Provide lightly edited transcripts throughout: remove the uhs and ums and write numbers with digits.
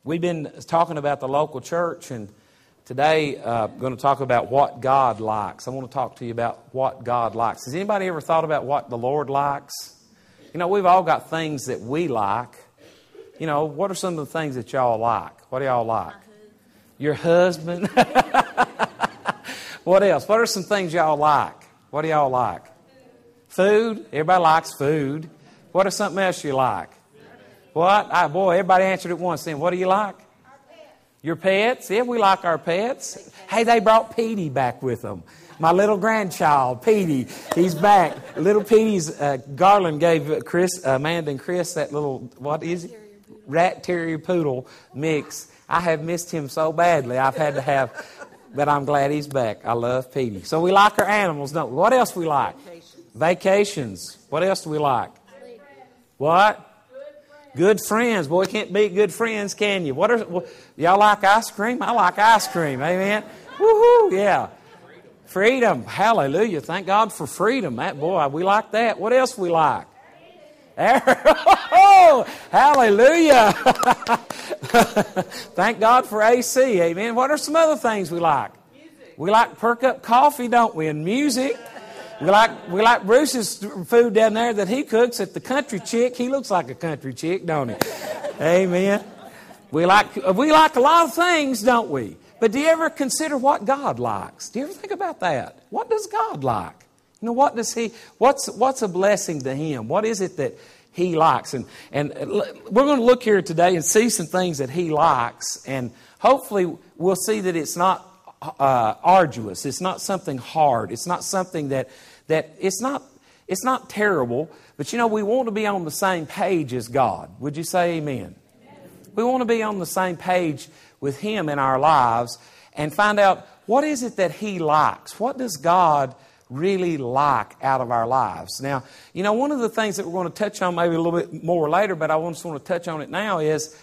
We've been talking about the local church, and today I'm going to talk about what God likes. I want to talk to you about what God likes. Has anybody ever thought about what the Lord likes? You know, we've all got things that we like. You know, what are some of the things that y'all like? What do y'all like? Your husband? What else? What are some things y'all like? What do y'all like? Food? Everybody likes food. What is something else you like? What? Boy, everybody answered it once then. What do you like? Our pets. Your pets? Yeah, we like our pets. Hey, they brought Petey back with them. My little grandchild, Petey. He's back. Little Petey's, Garland gave Chris, Amanda and Chris that little, what is it? Rat Terrier Poodle mix. I have missed him so badly. I've had to have, but I'm glad he's back. I love Petey. So we like our animals, don't we? What else we like? Vacations. What else do we like? What? Good friends. Boy, can't beat good friends, can you? Y'all like ice cream? I like ice cream. Amen. Woohoo! Yeah. Freedom. Hallelujah. Thank God for freedom. We like that. What else we like? Oh, hallelujah. Thank God for AC. Amen. What are some other things we like? We like perk up coffee, don't we? And music. We like Bruce's food down there that he cooks at the Country Chick. He looks like a country chick, don't he? Amen. We like a lot of things, don't we? But do you ever consider what God likes? Do you ever think about that? What does God like? You know, what's a blessing to Him? What is it that He likes? And we're going to look here today and see some things that He likes, and hopefully we'll see that it's not arduous. It's not something hard. It's not something that it's not terrible. But you know, we want to be on the same page as God. Would you say amen? We want to be on the same page with Him in our lives and find out what is it that He likes. What does God really like out of our lives? Now, you know, one of the things that we're going to touch on maybe a little bit more later, but I just want to touch on it now is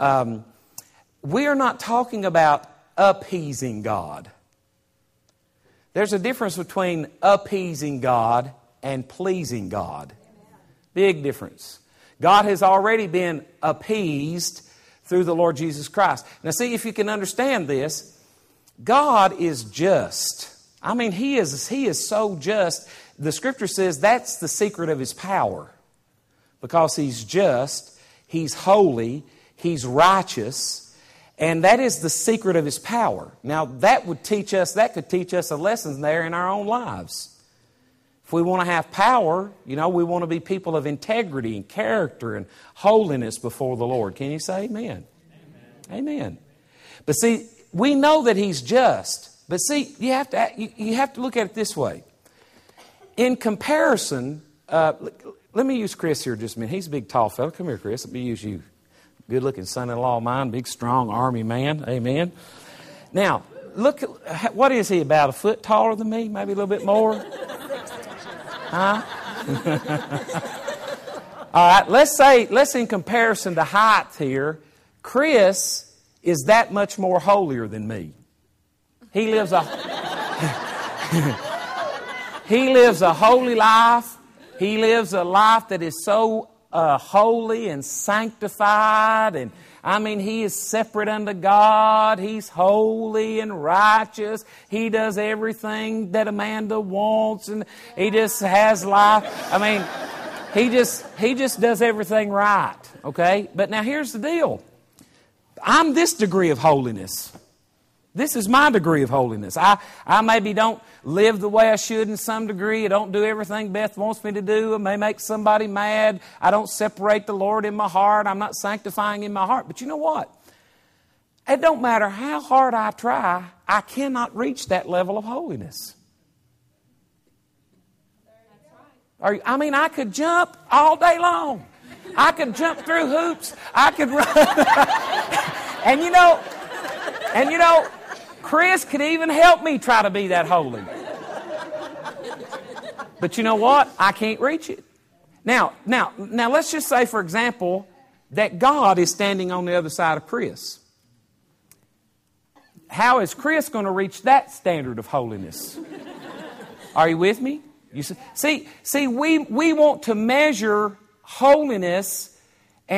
we are not talking about appeasing God. There's a difference between appeasing God and pleasing God. Big difference. God has already been appeased through the Lord Jesus Christ. Now see, if you can understand this, God is just. I mean, He is so just. The Scripture says that's the secret of His power. Because He's just, He's holy, He's righteous, and that is the secret of His power. Now, that could teach us a lesson there in our own lives. If we want to have power, you know, we want to be people of integrity and character and holiness before the Lord. Can you say amen? Amen. But see, we know that He's just. But see, you have to look at it this way. In comparison, let me use Chris here just a minute. He's a big, tall fellow. Come here, Chris. Let me use you. Good-looking son-in-law of mine, big, strong Army man. Amen. Now, look, what is he, about a foot taller than me? Maybe a little bit more? Huh? All right, let's in comparison to height here, Chris is that much more holier than me. He lives a holy life. He lives a life that is so holy and sanctified, and I mean, he is separate unto God. He's holy and righteous. He does everything that Amanda wants, and he just has life. I mean, he just does everything right. Okay, but now here's the deal. I'm this degree of holiness. This is my degree of holiness. I maybe don't live the way I should in some degree. I don't do everything Beth wants me to do. I may make somebody mad. I don't separate the Lord in my heart. I'm not sanctifying in my heart. But you know what? It don't matter how hard I try, I cannot reach that level of holiness. I mean, I could jump all day long. I could jump through hoops. I could run. And you know, Chris could even help me try to be that holy. But you know what? I can't reach it. Now, let's just say, for example, that God is standing on the other side of Chris. How is Chris going to reach that standard of holiness? Are you with me? You see, we want to measure holiness and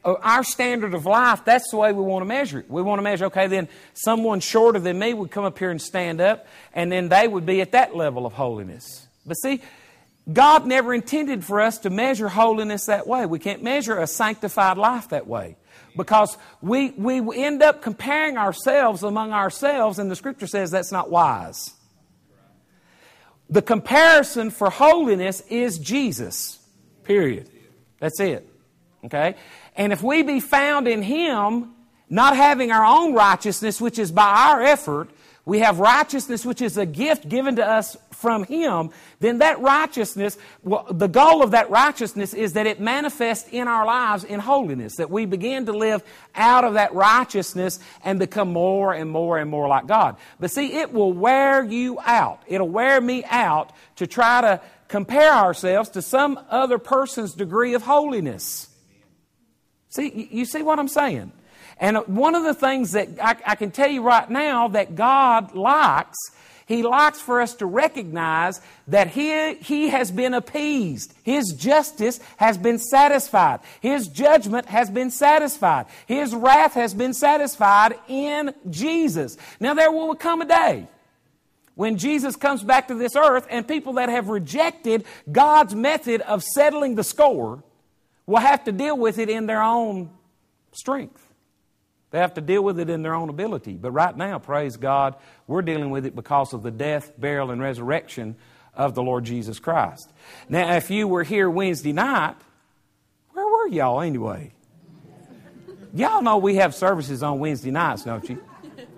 our standard of life, that's the way we want to measure it. We want to measure, okay, then someone shorter than me would come up here and stand up, and then they would be at that level of holiness. But see, God never intended for us to measure holiness that way. We can't measure a sanctified life that way. Because we end up comparing ourselves among ourselves, and the Scripture says that's not wise. The comparison for holiness is Jesus. Period. That's it. Okay? And if we be found in Him, not having our own righteousness, which is by our effort, we have righteousness which is a gift given to us from Him, then that righteousness, the goal of that righteousness is that it manifests in our lives in holiness, that we begin to live out of that righteousness and become more and more and more like God. But see, it will wear you out. It'll wear me out to try to compare ourselves to some other person's degree of holiness. See, you see what I'm saying? And one of the things that I can tell you right now that God likes, He likes for us to recognize that He has been appeased. His justice has been satisfied. His judgment has been satisfied. His wrath has been satisfied in Jesus. Now there will come a day when Jesus comes back to this earth and people that have rejected God's method of settling the score will have to deal with it in their own strength. They have to deal with it in their own ability. But right now, praise God, we're dealing with it because of the death, burial, and resurrection of the Lord Jesus Christ. Now, if you were here Wednesday night, where were y'all anyway? Y'all know we have services on Wednesday nights, don't you?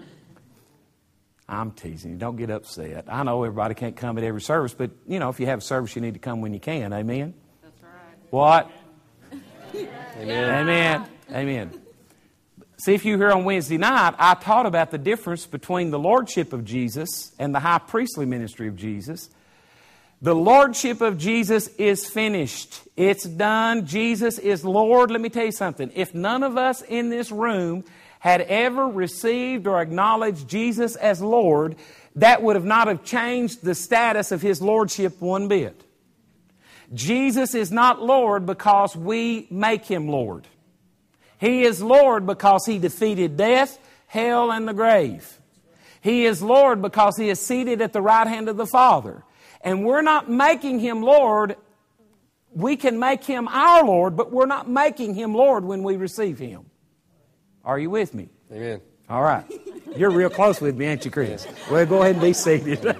I'm teasing you. Don't get upset. I know everybody can't come at every service, but, you know, if you have a service, you need to come when you can. Amen? That's right. What? Amen. Amen. Amen. See, if you were here on Wednesday night, I taught about the difference between the lordship of Jesus and the high priestly ministry of Jesus. The lordship of Jesus is finished. It's done. Jesus is Lord. Let me tell you something. If none of us in this room had ever received or acknowledged Jesus as Lord, that would have not have changed the status of His lordship one bit. Jesus is not Lord because we make Him Lord. He is Lord because He defeated death, hell, and the grave. He is Lord because He is seated at the right hand of the Father. And we're not making Him Lord. We can make Him our Lord, but we're not making Him Lord when we receive Him. Are you with me? Amen. All right. You're real close with me, ain't you, Chris? Well, go ahead and be seated.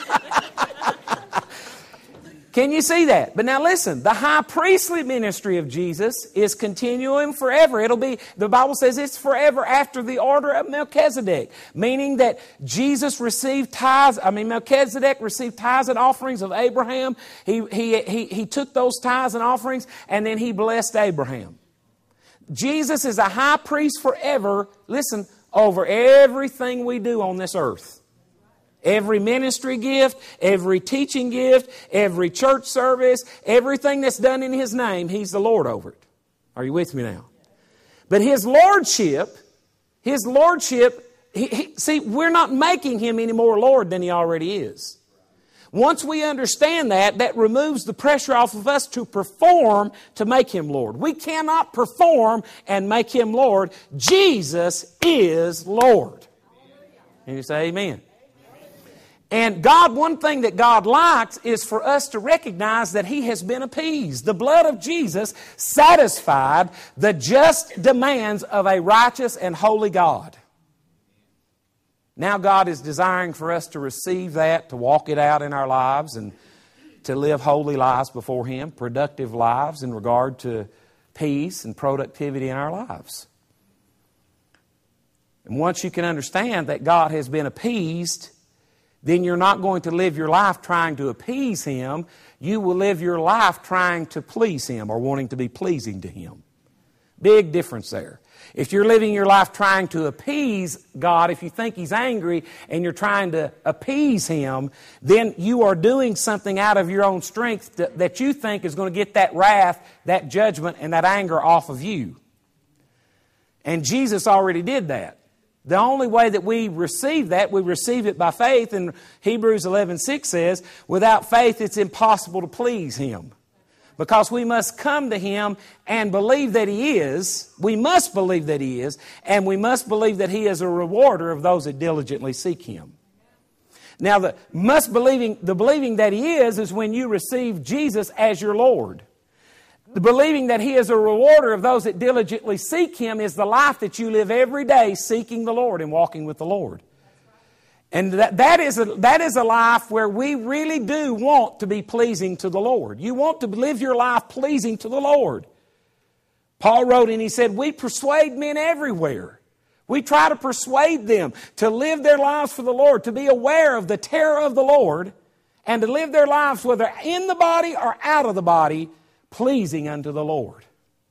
Can you see that? But now listen, the high priestly ministry of Jesus is continuing forever. It'll be, the Bible says it's forever after the order of Melchizedek, meaning that Jesus received Melchizedek received tithes and offerings of Abraham. He took those tithes and offerings and then He blessed Abraham. Jesus is a high priest forever, listen, over everything we do on this earth. Every ministry gift, every teaching gift, every church service, everything that's done in His name, He's the Lord over it. Are you with me now? But His lordship, see, we're not making Him any more Lord than He already is. Once we understand that, that removes the pressure off of us to perform to make Him Lord. We cannot perform and make Him Lord. Jesus is Lord. And you say amen. And God, one thing that God likes is for us to recognize that He has been appeased. The blood of Jesus satisfied the just demands of a righteous and holy God. Now God is desiring for us to receive that, to walk it out in our lives and to live holy lives before Him, productive lives in regard to peace and productivity in our lives. And once you can understand that God has been appeased, then you're not going to live your life trying to appease Him. You will live your life trying to please Him or wanting to be pleasing to Him. Big difference there. If you're living your life trying to appease God, if you think He's angry and you're trying to appease Him, then you are doing something out of your own strength that you think is going to get that wrath, that judgment, and that anger off of you. And Jesus already did that. The only way that we receive that, we receive it by faith. And Hebrews 11:6 says, without faith it's impossible to please Him. because we must come to Him and believe that He is. We must believe that He is, and we must believe that He is a rewarder of those that diligently seek Him. Now, the believing that He is when you receive Jesus as your Lord. The believing that He is a rewarder of those that diligently seek Him is the life that you live every day seeking the Lord and walking with the Lord. And that is a life where we really do want to be pleasing to the Lord. You want to live your life pleasing to the Lord. Paul wrote and he said, we persuade men everywhere. We try to persuade them to live their lives for the Lord, to be aware of the terror of the Lord, and to live their lives, whether in the body or out of the body, pleasing unto the Lord.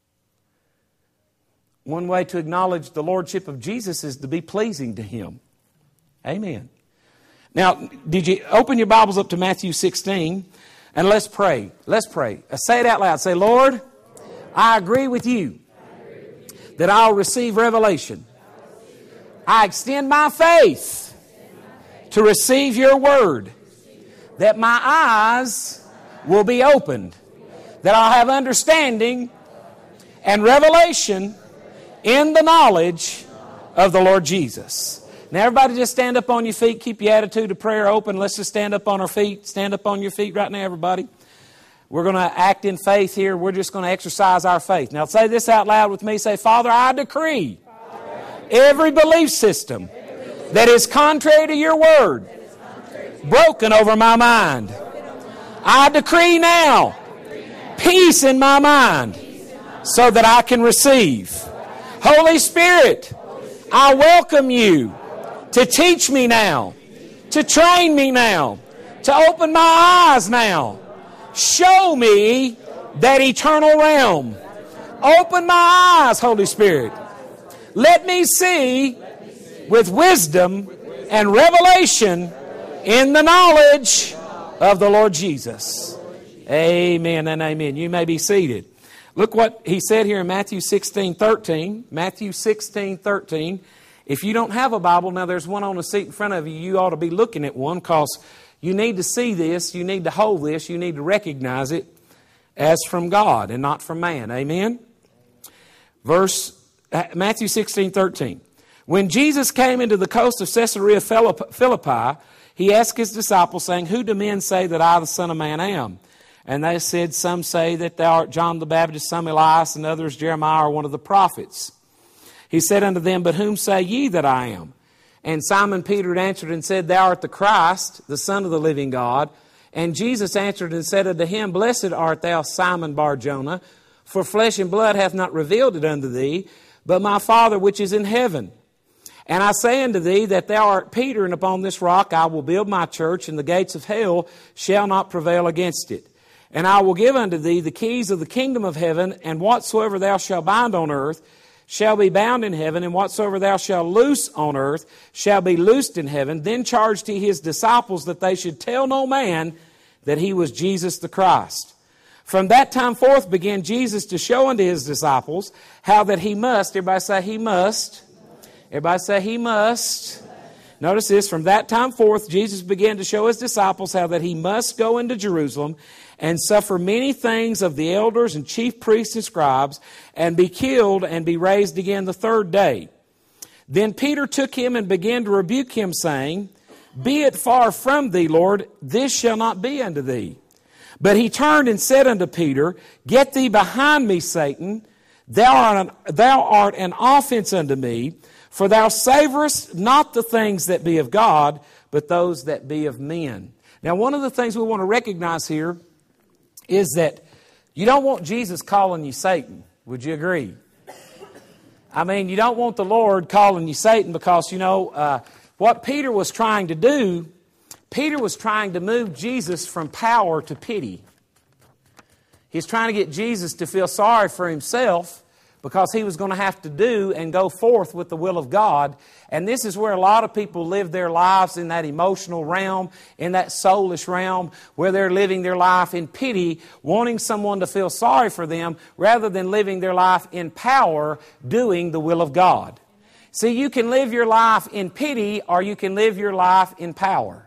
One way to acknowledge the Lordship of Jesus is to be pleasing to Him. Amen. Now, did you open your Bibles up to Matthew 16? And let's pray. Let's pray. Say it out loud. Say, Lord, I agree with you that I'll receive revelation. I extend my faith to receive your word, that my eyes will be opened, that I'll have understanding and revelation in the knowledge of the Lord Jesus. Now everybody just stand up on your feet. Keep your attitude of prayer open. Let's just stand up on our feet. Stand up on your feet right now, everybody. We're going to act in faith here. We're just going to exercise our faith. Now say this out loud with me. Say, Father, I decree every belief system that is contrary to your word broken over my mind. I decree now peace in my mind so that I can receive. Holy Spirit, I welcome you to teach me now, to train me now, to open my eyes now. Show me that eternal realm. Open my eyes, Holy Spirit. Let me see with wisdom and revelation in the knowledge of the Lord Jesus. Amen and amen. You may be seated. Look what he said here in Matthew 16:13. Matthew 16:13. If you don't have a Bible, now there's one on the seat in front of you. You ought to be looking at one because you need to see this. You need to hold this. You need to recognize it as from God and not from man. Amen? Matthew 16:13. When Jesus came into the coast of Caesarea Philippi, He asked His disciples, saying, Who do men say that I, the Son of Man, am? And they said, Some say that thou art John the Baptist, some Elias, and others Jeremiah or one of the prophets. He said unto them, But whom say ye that I am? And Simon Peter answered and said, Thou art the Christ, the Son of the living God. And Jesus answered and said unto him, Blessed art thou, Simon Bar-Jonah, for flesh and blood hath not revealed it unto thee, but my Father which is in heaven. And I say unto thee that thou art Peter, and upon this rock I will build my church, and the gates of hell shall not prevail against it. And I will give unto thee the keys of the kingdom of heaven, and whatsoever thou shalt bind on earth shall be bound in heaven, and whatsoever thou shalt loose on earth shall be loosed in heaven. Then charged he his disciples that they should tell no man that he was Jesus the Christ. From that time forth began Jesus to show unto his disciples how that he must, everybody say he must, everybody say he must. Notice this, from that time forth Jesus began to show his disciples how that he must go into Jerusalem and suffer many things of the elders and chief priests and scribes, and be killed and be raised again the third day. Then Peter took him and began to rebuke him, saying, Be it far from thee, Lord, this shall not be unto thee. But he turned and said unto Peter, Get thee behind me, Satan, thou art an offense unto me, for thou savorest not the things that be of God, but those that be of men. Now, one of the things we want to recognize here is that you don't want Jesus calling you Satan. Would you agree? I mean, you don't want the Lord calling you Satan because, what Peter was trying to do, Peter was trying to move Jesus from power to pity. He's trying to get Jesus to feel sorry for himself because he was going to have to do and go forth with the will of God. And this is where a lot of people live their lives, in that emotional realm, in that soulish realm, where they're living their life in pity, wanting someone to feel sorry for them, rather than living their life in power, doing the will of God. See, you can live your life in pity, or you can live your life in power.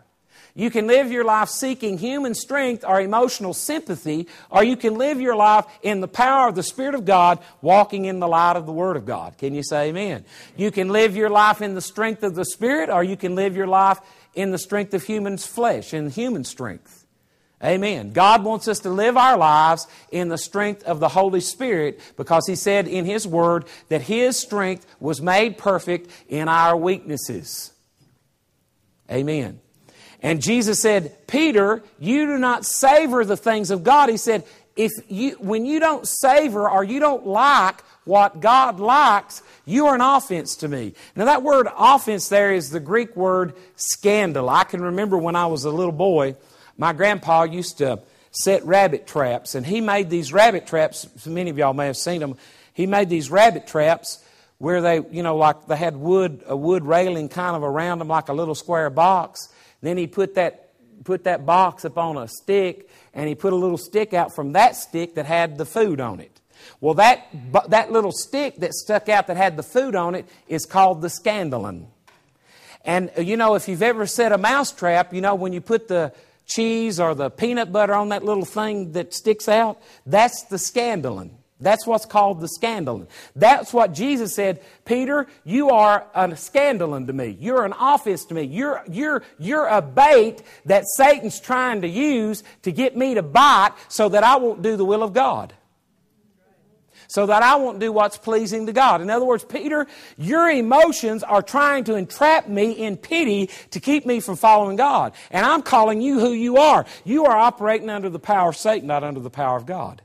You can live your life seeking human strength or emotional sympathy, or you can live your life in the power of the Spirit of God, walking in the light of the Word of God. Can you say amen? You can live your life in the strength of the Spirit, or you can live your life in the strength of human flesh, in human strength. Amen. God wants us to live our lives in the strength of the Holy Spirit, because He said in His Word that His strength was made perfect in our weaknesses. Amen. And Jesus said, Peter, you do not savor the things of God. He said, when you don't savor or you don't like what God likes, you are an offense to me. Now that word offense there is the Greek word scandal. I can remember when I was a little boy, my grandpa used to set rabbit traps, and he made these rabbit traps. Many of y'all may have seen them. He made these rabbit traps where they, like they had a wood railing kind of around them, like a little square box. Then he put that box up on a stick, and he put a little stick out from that stick that had the food on it. Well, that little stick that stuck out that had the food on it is called the scandalon. And if you've ever set a mouse trap, when you put the cheese or the peanut butter on that little thing that sticks out, that's the scandalon. That's what's called the scandalon. That's what Jesus said, Peter, you are a scandalon to me. You're an offense to me. You're a bait that Satan's trying to use to get me to bite so that I won't do the will of God. So that I won't do what's pleasing to God. In other words, Peter, your emotions are trying to entrap me in pity to keep me from following God. And I'm calling you who you are. You are operating under the power of Satan, not under the power of God.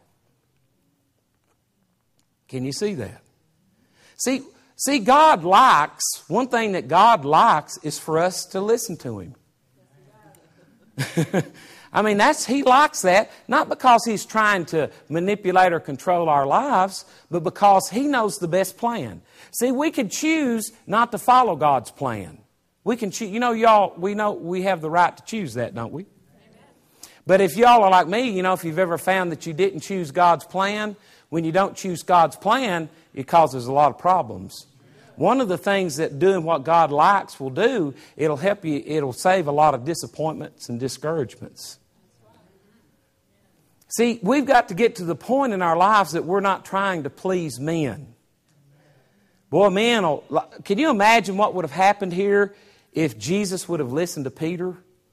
Can you see that? See, God likes, one thing that God likes is for us to listen to Him. I mean, He likes that, not because He's trying to manipulate or control our lives, but because He knows the best plan. See, we can choose not to follow God's plan. We can choose, y'all, we know we have the right to choose that, don't we? But if y'all are like me, if you've ever found that you didn't choose God's plan, when you don't choose God's plan, it causes a lot of problems. One of the things that doing what God likes will do, it'll help you, it'll save a lot of disappointments and discouragements. See, we've got to get to the point in our lives that we're not trying to please men. Boy, man, can you imagine what would have happened here if Jesus would have listened to Peter?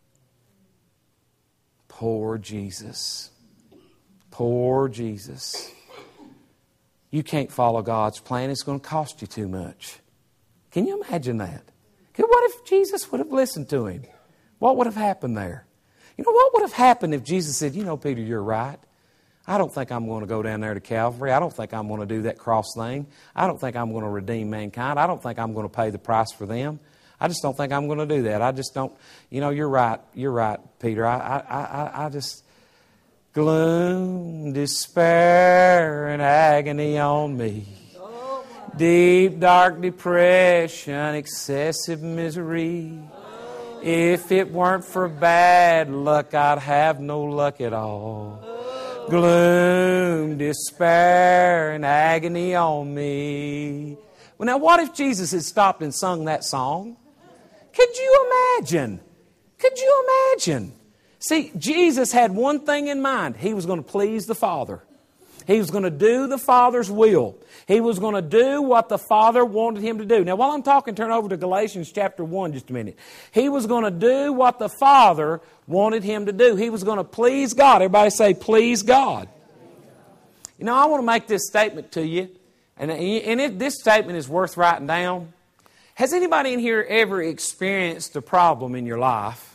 Poor Jesus. Poor Jesus. You can't follow God's plan. It's going to cost you too much. Can you imagine that? What if Jesus would have listened to him? What would have happened there? What would have happened if Jesus said, Peter, you're right. I don't think I'm going to go down there to Calvary. I don't think I'm going to do that cross thing. I don't think I'm going to redeem mankind. I don't think I'm going to pay the price for them. I just don't think I'm going to do that. I just don't, you're right. You're right, Peter. I just... Gloom, despair, and agony on me. Deep, dark depression, excessive misery. If it weren't for bad luck, I'd have no luck at all. Gloom, despair, and agony on me. Well, now, what if Jesus had stopped and sung that song? Could you imagine? Could you imagine? See, Jesus had one thing in mind. He was going to please the Father. He was going to do the Father's will. He was going to do what the Father wanted Him to do. Now, while I'm talking, turn over to Galatians chapter 1 just a minute. He was going to do what the Father wanted Him to do. He was going to please God. Everybody say, please God. I want to make this statement to you. And this statement is worth writing down. Has anybody in here ever experienced a problem in your life?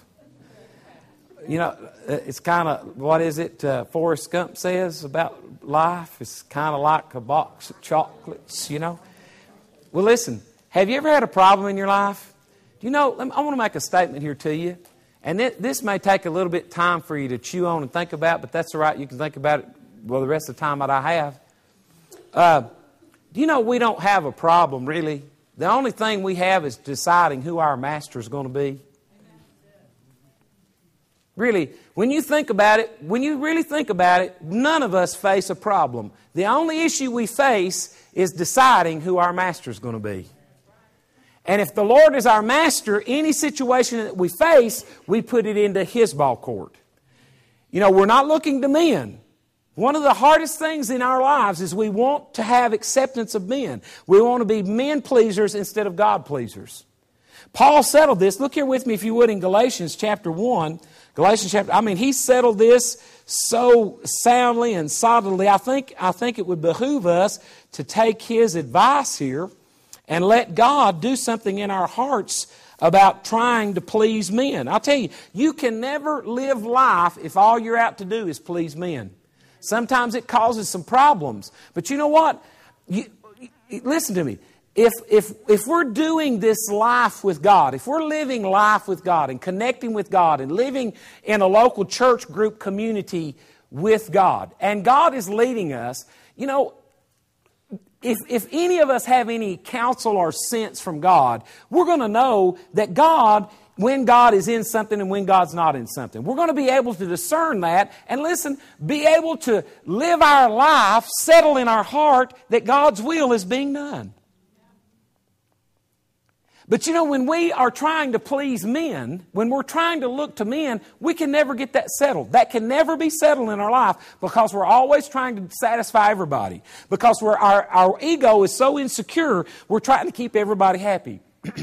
It's kind of, what is it Forrest Gump says about life? It's kind of like a box of chocolates, Well, listen, have you ever had a problem in your life? I want to make a statement here to you. And this may take a little bit of time for you to chew on and think about, but that's all right. You can think about it, the rest of the time that I have. We don't have a problem, really. The only thing we have is deciding who our master is going to be. Really, when you really think about it, none of us face a problem. The only issue we face is deciding who our master is going to be. And if the Lord is our master, any situation that we face, we put it into His ball court. You know, we're not looking to men. One of the hardest things in our lives is we want to have acceptance of men. We want to be men pleasers instead of God pleasers. Paul settled this. Look here with me, if you would, in Galatians chapter 1. He settled this so soundly and solidly. I think it would behoove us to take his advice here and let God do something in our hearts about trying to please men. I'll tell you, you can never live life if all you're out to do is please men. Sometimes it causes some problems. But you know what? Listen to me. If we're doing this life with God, if we're living life with God and connecting with God and living in a local church group community with God, and God is leading us, you know, if any of us have any counsel or sense from God, we're going to know that God, when God is in something and when God's not in something. We're going to be able to discern that and listen, be able to live our life, settle in our heart that God's will is being done. But you know, when we are trying to please men, when we're trying to look to men, we can never get that settled. That can never be settled in our life because we're always trying to satisfy everybody. Because our ego is so insecure, we're trying to keep everybody happy.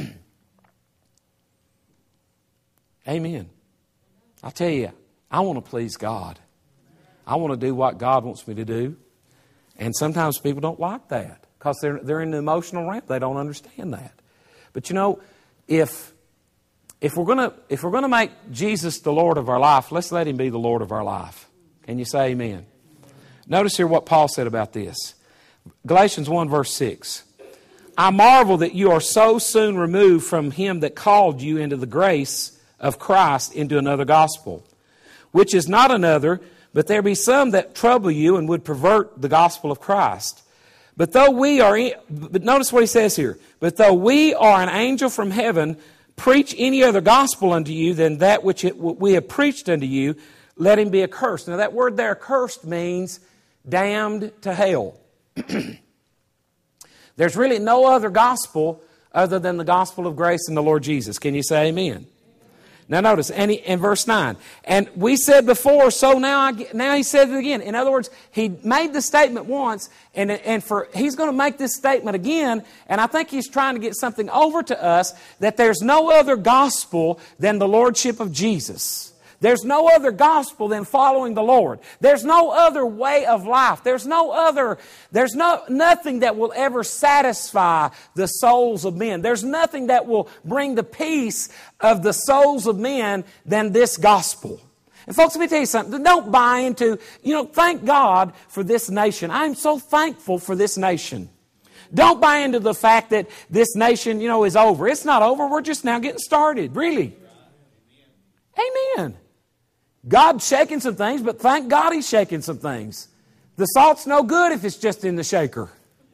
Amen. I'll tell you, I want to please God. I want to do what God wants me to do. And sometimes people don't like that because they're in the emotional realm. They don't understand that. But you know, if we're going to make Jesus the Lord of our life, let's let Him be the Lord of our life. Can you say amen? Notice here what Paul said about this. Galatians 1 verse 6. I marvel that you are so soon removed from Him that called you into the grace of Christ into another gospel, which is not another, but there be some that trouble you and would pervert the gospel of Christ. But notice what he says here. But though we are an angel from heaven, preach any other gospel unto you than that which we have preached unto you, let him be accursed. Now that word there, accursed, means damned to hell. There's really no other gospel other than the gospel of grace in the Lord Jesus. Can you say amen? Now notice, in verse 9, and we said before, so now he said it again. In other words, he made the statement once, and he's going to make this statement again, and I think he's trying to get something over to us, that there's no other gospel than the Lordship of Jesus. There's no other gospel than following the Lord. There's no other way of life. There's nothing that will ever satisfy the souls of men. There's nothing that will bring the peace of the souls of men than this gospel. And folks, let me tell you something. Don't buy into, thank God for this nation. I'm so thankful for this nation. Don't buy into the fact that this nation, is over. It's not over. We're just now getting started. Really. Amen. God's shaking some things, but thank God He's shaking some things. The salt's no good if it's just in the shaker.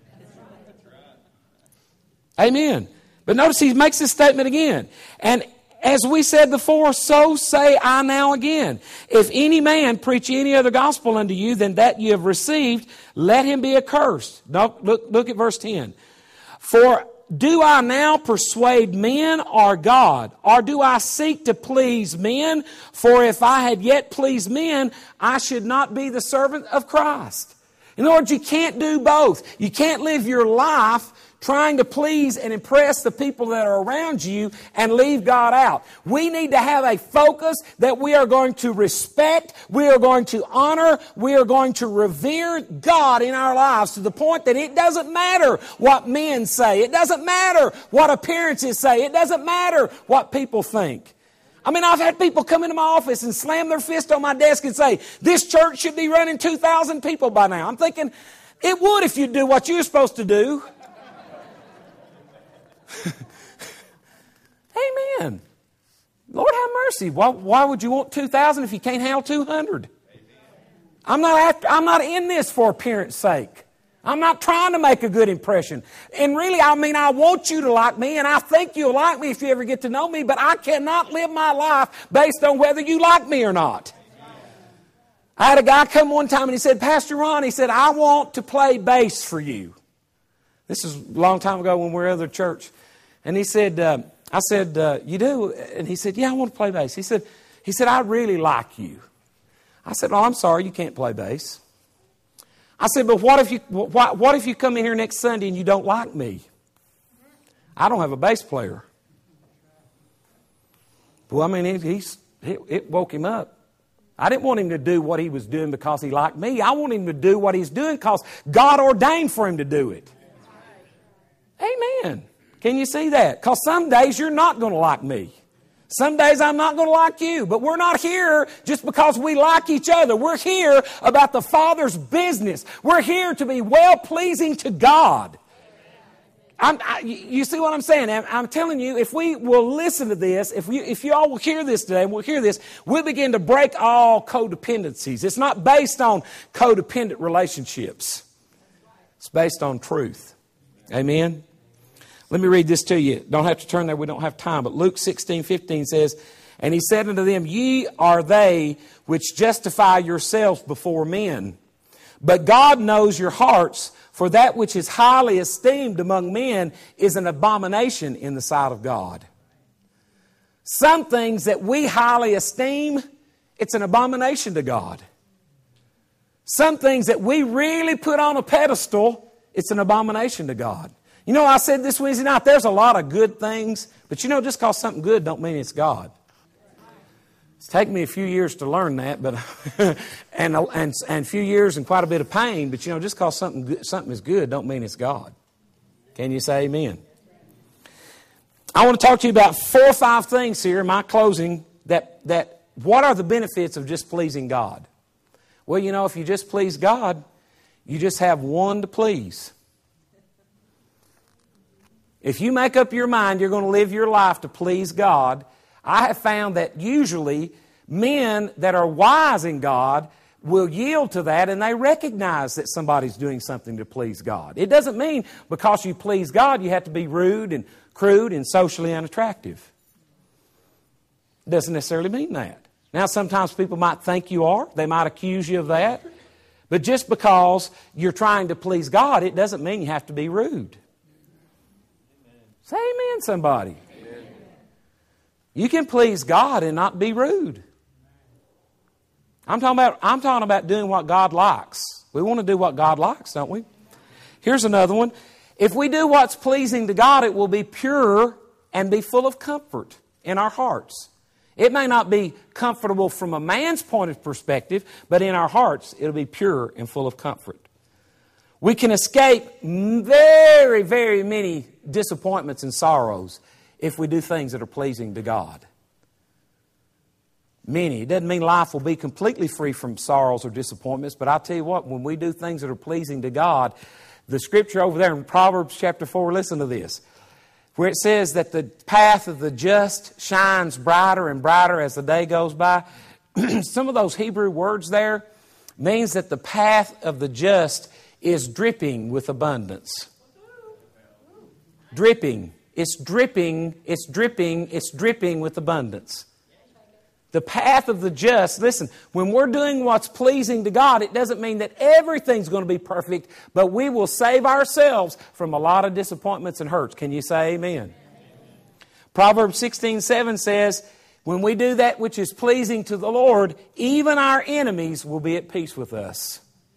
Amen. But notice He makes this statement again. And as we said before, so say I now again. If any man preach any other gospel unto you than that you have received, let him be accursed. Look at verse 10. For do I now persuade men or God? Or do I seek to please men? For if I had yet pleased men, I should not be the servant of Christ. In other words, you can't do both. You can't live your life trying to please and impress the people that are around you and leave God out. We need to have a focus that we are going to respect, we are going to honor, we are going to revere God in our lives to the point that it doesn't matter what men say. It doesn't matter what appearances say. It doesn't matter what people think. I've had people come into my office and slam their fist on my desk and say, this church should be running 2,000 people by now. I'm thinking, it would if you'd do what you're supposed to do. Amen. Lord have mercy. Why would you want 2,000 if you can't handle 200? I'm not in this for appearance sake. I'm not trying to make a good impression. And really, I want you to like me, and I think you'll like me if you ever get to know me, but I cannot live my life based on whether you like me or not. I had a guy come one time and he said, Pastor Ron, he said, I want to play bass for you. This is a long time ago when we were at the church. And he said, I said, you do? And he said, yeah, I want to play bass. He said, I really like you. I said, oh, I'm sorry, you can't play bass. I said, but what if you come in here next Sunday and you don't like me? I don't have a bass player. Well, I mean, it woke him up. I didn't want him to do what he was doing because he liked me. I want him to do what he's doing because God ordained for him to do it. Amen. Can you see that? Because some days you're not going to like me. Some days I'm not going to like you. But we're not here just because we like each other. We're here about the Father's business. We're here to be well-pleasing to God. You see what I'm saying? I'm telling you, if we will listen to this, if you all will hear this today, and we'll hear this, we'll begin to break all codependencies. It's not based on codependent relationships. It's based on truth. Amen? Let me read this to you. Don't have to turn there. We don't have time. But Luke 16:15 says, and he said unto them, ye are they which justify yourselves before men. But God knows your hearts, for that which is highly esteemed among men is an abomination in the sight of God. Some things that we highly esteem, it's an abomination to God. Some things that we really put on a pedestal, it's an abomination to God. You know, I said this Wednesday night, there's a lot of good things, but you know, just because something good don't mean it's God. It's taken me a few years to learn that, but and a few years and quite a bit of pain, but you know, just because something is good don't mean it's God. Can you say amen? I want to talk to you about 4 or 5 things here in my closing that what are the benefits of just pleasing God? Well, you know, if you just please God, you just have one to please. If you make up your mind you're going to live your life to please God, I have found that usually men that are wise in God will yield to that and they recognize that somebody's doing something to please God. It doesn't mean because you please God you have to be rude and crude and socially unattractive. It doesn't necessarily mean that. Now sometimes people might think you are. They might accuse you of that. But just because you're trying to please God, it doesn't mean you have to be rude. Say amen, somebody. Amen. You can please God and not be rude. I'm talking about doing what God likes. We want to do what God likes, don't we? Here's another one. If we do what's pleasing to God, it will be pure and be full of comfort in our hearts. It may not be comfortable from a man's point of perspective, but in our hearts, it'll be pure and full of comfort. We can escape very, very many disappointments and sorrows if we do things that are pleasing to God. Many. It doesn't mean life will be completely free from sorrows or disappointments, but I'll tell you what, when we do things that are pleasing to God, the scripture over there in Proverbs chapter 4, listen to this, where it says that the path of the just shines brighter and brighter as the day goes by. Some of those Hebrew words there means that the path of the just is dripping with abundance. Dripping. It's dripping, it's dripping, it's dripping with abundance. The path of the just, listen, when we're doing what's pleasing to God, it doesn't mean that everything's going to be perfect, but we will save ourselves from a lot of disappointments and hurts. Can you say amen? Proverbs 16:7 says, when we do that which is pleasing to the Lord, even our enemies will be at peace with us.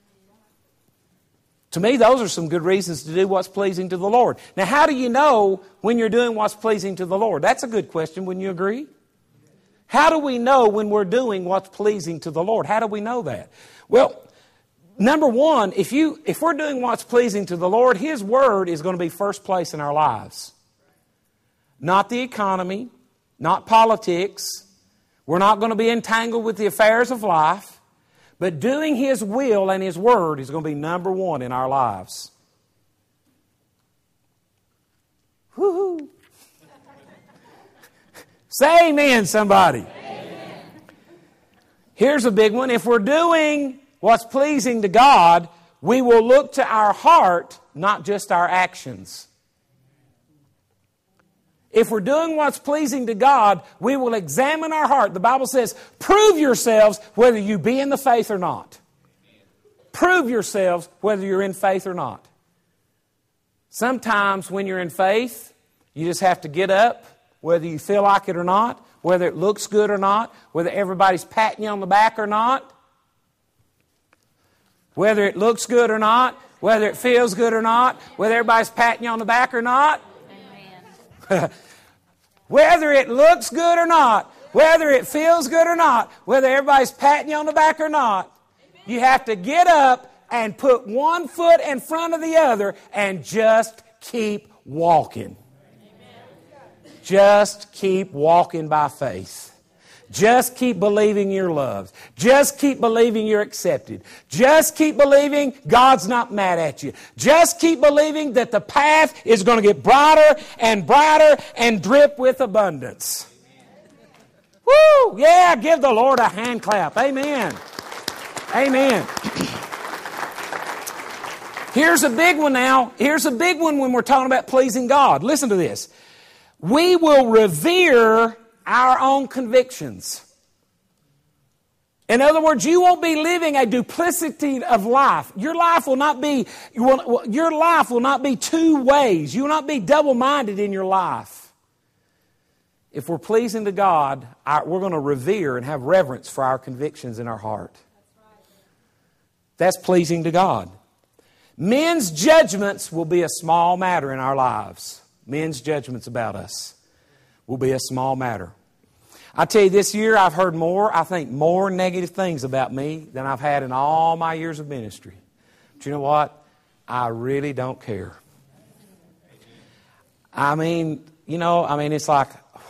To me, those are some good reasons to do what's pleasing to the Lord. Now, how do you know when you're doing what's pleasing to the Lord? That's a good question. Wouldn't you agree? How do we know when we're doing what's pleasing to the Lord? How do we know that? Well, number one, if we're doing what's pleasing to the Lord, His Word is going to be first place in our lives. Not the economy, not politics. We're not going to be entangled with the affairs of life. But doing His will and His Word is going to be number one in our lives. Woo-hoo. Say amen, somebody. Amen. Here's a big one. If we're doing what's pleasing to God, we will look to our heart, not just our actions. If we're doing what's pleasing to God, we will examine our heart. The Bible says, prove yourselves whether you be in the faith or not. Prove yourselves whether you're in faith or not. Sometimes when you're in faith, You just have to get up, whether you feel like it or not, whether it looks good or not, whether everybody's patting you on the back or not, whether it looks good or not, whether it feels good or not, whether everybody's patting you on the back or not. Amen. Whether it looks good or not, whether it feels good or not, whether everybody's patting you on the back or not, you have to get up and put one foot in front of the other and just keep walking. Just keep walking by faith. Just keep believing you're loved. Just keep believing you're accepted. Just keep believing God's not mad at you. Just keep believing that the path is going to get brighter and brighter and drip with abundance. Woo! Yeah, give the Lord a hand clap. Amen. Amen. Here's a big one now. Here's a big one when we're talking about pleasing God. Listen to this. We will revere our own convictions. In other words, you won't be living a duplicity of life. Your life will not be two ways. You will not be double-minded in your life. If we're pleasing to God, we're going to revere and have reverence for our convictions in our heart. That's pleasing to God. Men's judgments will be a small matter in our lives. Men's judgments about us will be a small matter. I tell you, this year I've heard more negative things about me than I've had in all my years of ministry. But you know what? I really don't care. It's like,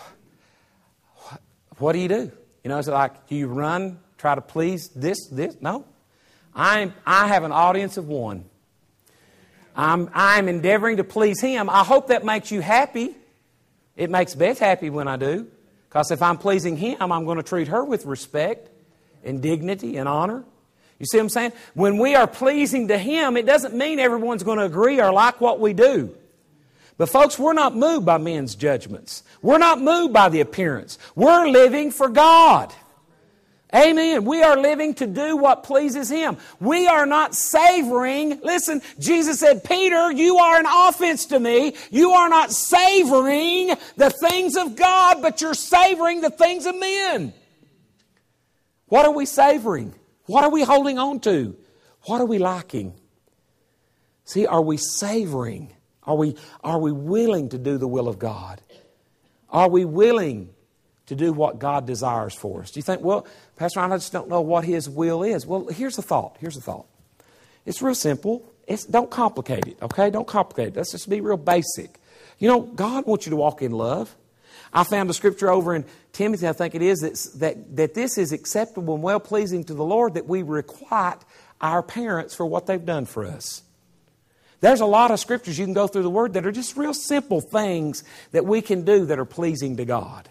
what do you do? It's like, do you run, try to please this? No. I have an audience of one. I'm endeavoring to please Him. I hope that makes you happy. It makes Beth happy when I do. Because if I'm pleasing Him, I'm going to treat her with respect and dignity and honor. You see what I'm saying? When we are pleasing to Him, it doesn't mean everyone's going to agree or like what we do. But folks, we're not moved by men's judgments. We're not moved by the appearance. We're living for God. Amen. We are living to do what pleases Him. We are not savoring. Listen, Jesus said, Peter, you are an offense to me. You are not savoring the things of God, but you're savoring the things of men. What are we savoring? What are we holding on to? What are we liking? See, are we savoring? Are we willing to do the will of God? Are we willing to do what God desires for us? Do you think, well, Pastor Ron, I just don't know what His will is. Well, here's the thought. It's real simple. Don't complicate it, okay? Don't complicate it. Let's just be real basic. God wants you to walk in love. I found a scripture over in Timothy, I think it is, that this is acceptable and well-pleasing to the Lord, that we requite our parents for what they've done for us. There's a lot of scriptures you can go through the Word that are just real simple things that we can do that are pleasing to God.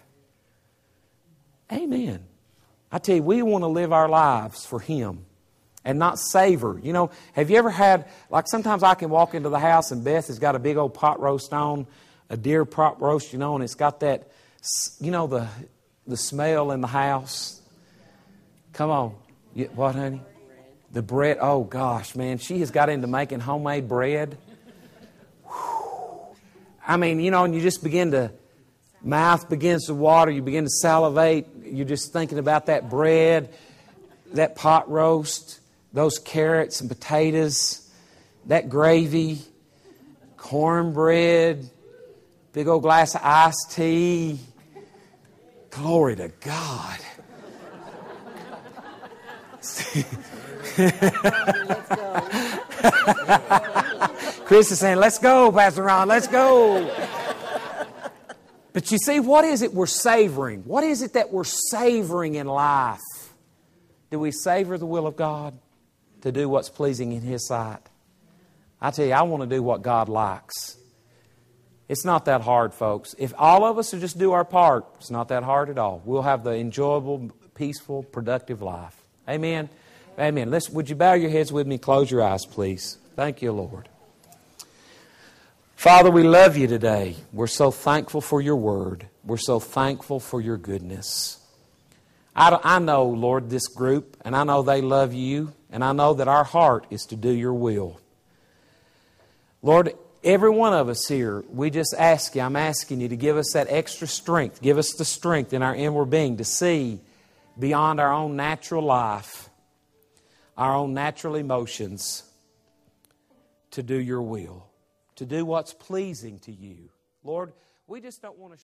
Amen. I tell you, we want to live our lives for Him and not savor. Have you ever had, like sometimes I can walk into the house and Beth has got a big old pot roast on, a deer pot roast, and it's got that, the smell in the house. Come on. What, honey? The bread. Oh, gosh, man. She has got into making homemade bread. Whew. And you just mouth begins to water. You begin to salivate. You're just thinking about that bread, that pot roast, those carrots and potatoes, that gravy, cornbread, big old glass of iced tea. Glory to God. Chris is saying, let's go, Pastor Ron, let's go. But you see, what is it we're savoring? What is it that we're savoring in life? Do we savor the will of God to do what's pleasing in His sight? I tell you, I want to do what God likes. It's not that hard, folks. If all of us will just do our part, it's not that hard at all. We'll have the enjoyable, peaceful, productive life. Amen? Amen. Would you bow your heads with me? Close your eyes, please. Thank you, Lord. Father, we love You today. We're so thankful for Your Word. We're so thankful for Your goodness. I know, Lord, this group, and I know they love You, and I know that our heart is to do Your will. Lord, Every one of us here, we just ask you, I'm asking you to give us that extra strength. Give us the strength in our inward being to see beyond our own natural life, our own natural emotions, to do your will, to do what's pleasing to you. Lord, we just don't want to